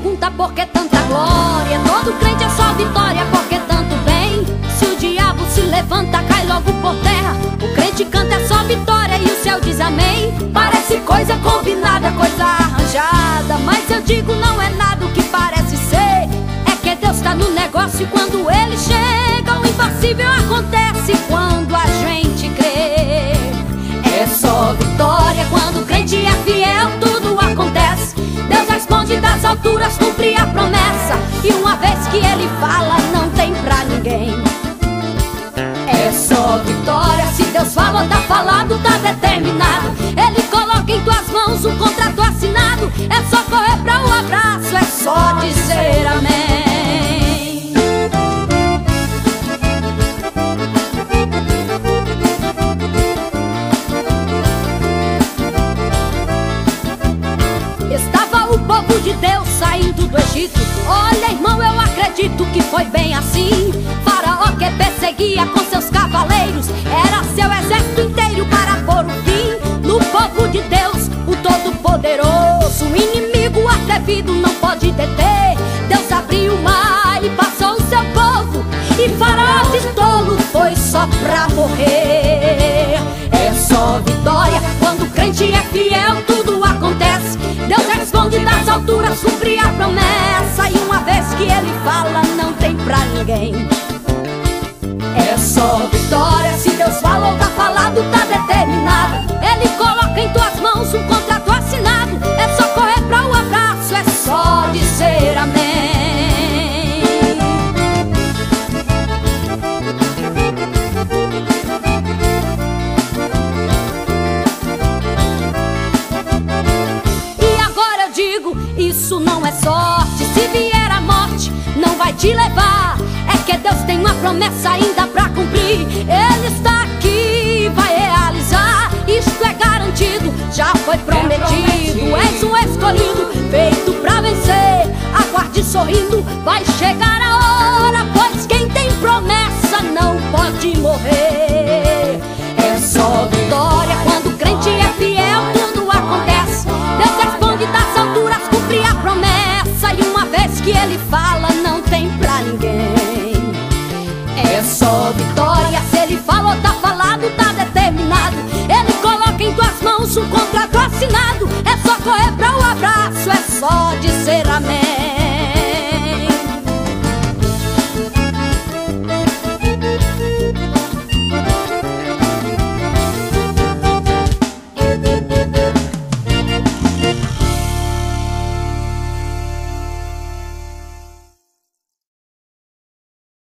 pergunta por que tanta glória. Todo crente é só vitória, por que tanto bem? Se o diabo se levanta, cai logo por terra. O crente canta é só vitória e o céu diz amém. Parece coisa combinada, coisa arranjada, mas eu digo não é nada o que parece ser. É que Deus tá no negócio e quando Ele chega o impossível acontece quando a gente crê. É só vitória quando o crente é fiel, tudo acontece. Deus responde das alturas, cumpre a promessa. E uma vez que Ele fala, não tem pra ninguém. É só vitória, se Deus falou, tá falado, tá determinado. Ele coloca em tuas mãos um contrato assinado. É só correr pra um abraço, é só dizer amém. Estava o povo de Deus saindo do Egito. Olha, irmão, eu acredito que foi bem assim. Faraó que perseguia com seus cavaleiros, era seu exército inteiro para pôr o fim no povo de Deus, o Todo-Poderoso. O inimigo atrevido não pode deter. Deus abriu o mar e passou o seu povo, e Faraó de tolo foi só pra morrer. É só vitória quando o crente é fiel, tudo acontece. Deus responde das alturas, cumpre a promessa. E uma vez que Ele fala, não tem pra ninguém. É só vitória, se Deus falou, tá falado, tá determinado. Ele coloca em tuas mãos um contrato assinado. É só correr pra um abraço, é só dizer amém. E agora eu digo, isso não é sorte. Se vier a morte, não vai te levar. É que Deus tem uma promessa ainda pra cumprir. Ele está aqui, vai realizar. Isto é garantido, já foi prometido. És um escolhido, feito pra vencer. Aguarde sorrindo, vai chegar a hora, pois quem tem promessa não pode morrer. É só vitória quando o crente é fiel, tudo acontece. Deus responde das alturas, cumpre a promessa. E uma vez que Ele fala, não tem pra ninguém. É só vitória, se Ele falou, tá falado, tá determinado. Ele coloca em tuas mãos um contrato assinado. É só correr pra um abraço, é só dizer amém.